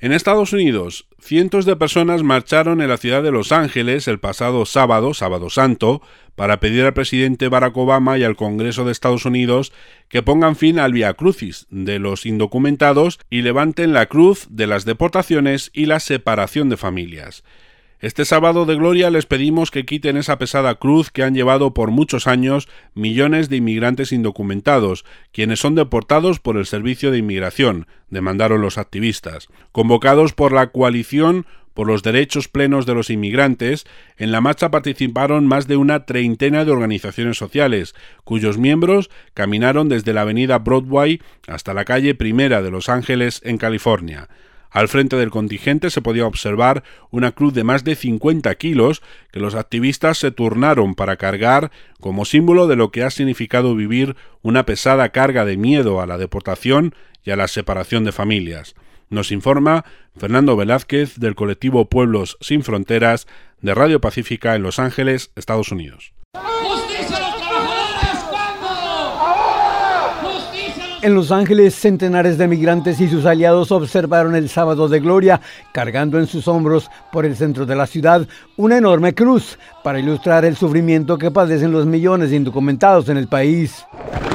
En Estados Unidos, cientos de personas marcharon en la ciudad de Los Ángeles el pasado sábado, Sábado Santo, para pedir al presidente Barack Obama y al Congreso de Estados Unidos que pongan fin al Vía Crucis de los indocumentados y levanten la cruz de las deportaciones y la separación de familias. Este sábado de gloria les pedimos que quiten esa pesada cruz que han llevado por muchos años millones de inmigrantes indocumentados, quienes son deportados por el Servicio de Inmigración, demandaron los activistas. Convocados por la Coalición por los Derechos Plenos de los Inmigrantes, en la marcha participaron más de una treintena de organizaciones sociales, cuyos miembros caminaron desde la avenida Broadway hasta la calle Primera de Los Ángeles, en California. Al frente del contingente se podía observar una cruz de más de 50 kilos que los activistas se turnaron para cargar como símbolo de lo que ha significado vivir una pesada carga de miedo a la deportación y a la separación de familias. Nos informa Fernando Velázquez del colectivo Pueblos Sin Fronteras de Radio Pacífica en Los Ángeles, Estados Unidos. En Los Ángeles, centenares de migrantes y sus aliados observaron el sábado de gloria, cargando en sus hombros por el centro de la ciudad una enorme cruz para ilustrar el sufrimiento que padecen los millones de indocumentados en el país.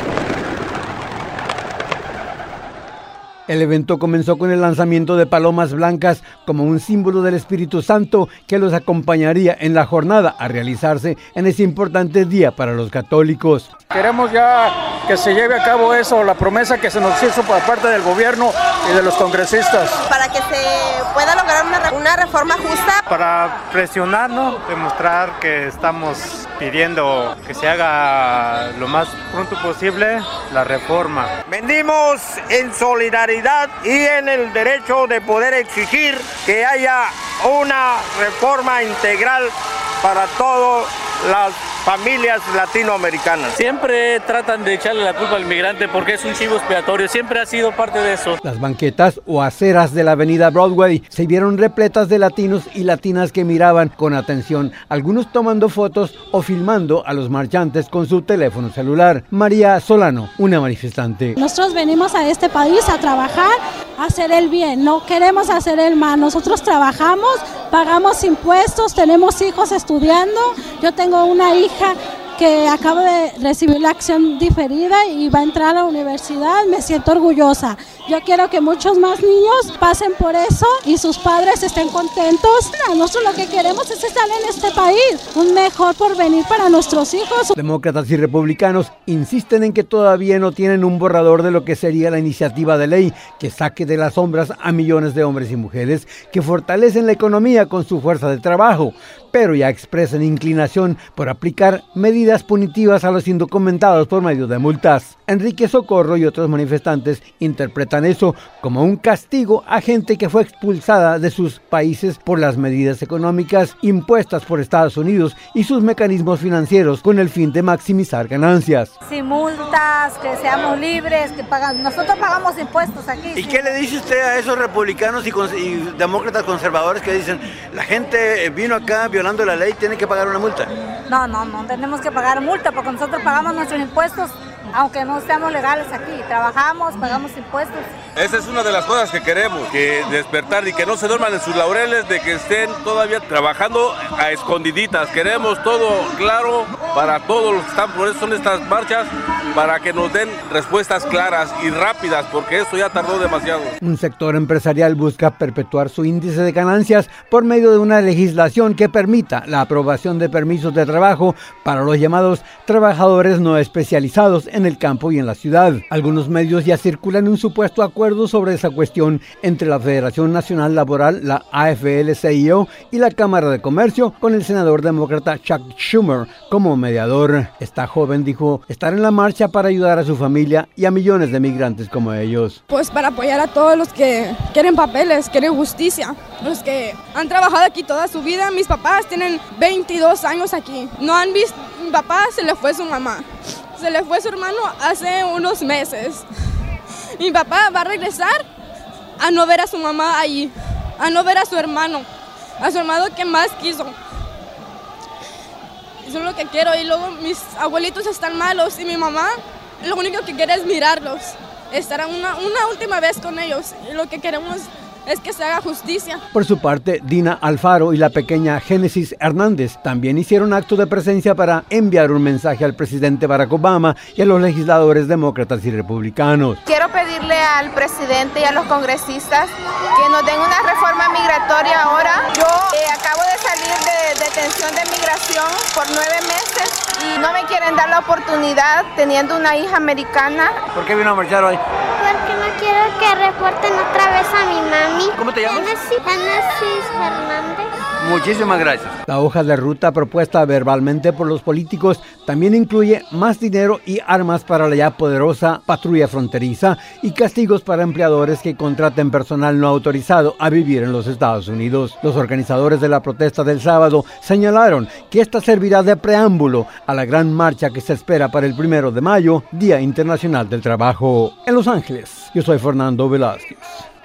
El evento comenzó con el lanzamiento de palomas blancas como un símbolo del Espíritu Santo que los acompañaría en la jornada a realizarse en ese importante día para los católicos. Queremos ya que se lleve a cabo eso, la promesa que se nos hizo por parte del gobierno y de los congresistas. Para que se pueda lograr una reforma justa. Para presionarnos, demostrar que estamos pidiendo que se haga lo más pronto posible la reforma. Venimos en solidaridad y en el derecho de poder exigir que haya una reforma integral para todas las familias latinoamericanas. Siempre tratan de echarle la culpa al migrante porque es un chivo expiatorio, siempre ha sido parte de eso. Las banquetas o aceras de la avenida Broadway se vieron repletas de latinos y latinas que miraban con atención, algunos tomando fotos o filmando a los marchantes con su teléfono celular. María Solano, una manifestante. Nosotros venimos a este país a trabajar, a hacer el bien, no queremos hacer el mal. Nosotros trabajamos, pagamos impuestos, tenemos hijos estudiando. Yo tengo una hija que acaba de recibir la acción diferida y va a entrar a la universidad. Me siento orgullosa. Yo quiero que muchos más niños pasen por eso y sus padres estén contentos. Nosotros lo que queremos es estar en este país, un mejor porvenir para nuestros hijos. Demócratas y republicanos insisten en que todavía no tienen un borrador de lo que sería la iniciativa de ley que saque de las sombras a millones de hombres y mujeres que fortalecen la economía con su fuerza de trabajo, pero ya expresan inclinación por aplicar medidas punitivas a los indocumentados por medio de multas. Enrique Socorro y otros manifestantes interpretan eso como un castigo a gente que fue expulsada de sus países por las medidas económicas impuestas por Estados Unidos y sus mecanismos financieros con el fin de maximizar ganancias. Sin multas, que seamos libres, que nosotros pagamos impuestos aquí. ¿Y qué le dice usted a esos republicanos y demócratas conservadores que dicen la gente vino acá violando la ley, tiene que pagar una multa? No tenemos que pagar multa porque nosotros pagamos nuestros impuestos, aunque no seamos legales aquí. Trabajamos, pagamos impuestos. Esa es una de las cosas que queremos, que despertar y que no se duerman en sus laureles, de que estén todavía trabajando a escondiditas. Queremos todo claro para todos los que están, por eso son estas marchas, para que nos den respuestas claras y rápidas, porque esto ya tardó demasiado. Un sector empresarial busca perpetuar su índice de ganancias por medio de una legislación que permita la aprobación de permisos de trabajo para los llamados trabajadores no especializados en el campo y en la ciudad. Algunos medios ya circulan un supuesto acuerdo sobre esa cuestión entre la Federación Nacional Laboral, la AFL-CIO, y la Cámara de Comercio, con el senador demócrata Chuck Schumer como mediador. Esta joven dijo estar en la marcha para ayudar a su familia y a millones de migrantes como ellos. Pues para apoyar a todos los que quieren papeles, quieren justicia, los que han trabajado aquí toda su vida. Mis papás tienen 22 años aquí, no han visto, mi papá se le fue su mamá, se le fue su hermano hace unos meses. Mi papá va a regresar a no ver a su mamá allí, a no ver a su hermano que más quiso. Eso es lo que quiero. Y luego mis abuelitos están malos y mi mamá lo único que quiere es mirarlos, estar una última vez con ellos. Y lo que queremos es que se haga justicia. Por su parte, Dina Alfaro y la pequeña Génesis Hernández también hicieron acto de presencia para enviar un mensaje al presidente Barack Obama y a los legisladores demócratas y republicanos. Quiero pedirle al presidente y a los congresistas que nos den una reforma migratoria ahora. Yo acabo de salir de detención de migración por 9 meses y no me quieren dar la oportunidad teniendo una hija americana. ¿Por qué vino a marchar hoy? Porque no quiero que reporten otra vez a mi mami. ¿Cómo te llamas? Génesis Hernández. Muchísimas gracias. La hoja de ruta propuesta verbalmente por los políticos también incluye más dinero y armas para la ya poderosa patrulla fronteriza y castigos para empleadores que contraten personal no autorizado a vivir en los Estados Unidos. Los organizadores de la protesta del sábado señalaron que esta servirá de preámbulo a la gran marcha que se espera para el 1 de mayo, Día Internacional del Trabajo. En Los Ángeles, yo soy Fernando Velázquez.